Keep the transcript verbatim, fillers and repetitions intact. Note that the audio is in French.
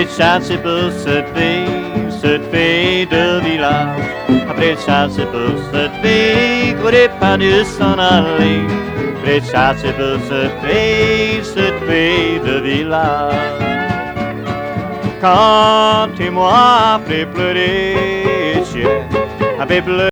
chasser pour cette fille, cette fille de village. Après chasser pour cette fille, courait pas dû s'en aller. Après chasser pour cette fille, cette fille de village. Quand tu moi fait pleurer, chien, avait pleuré.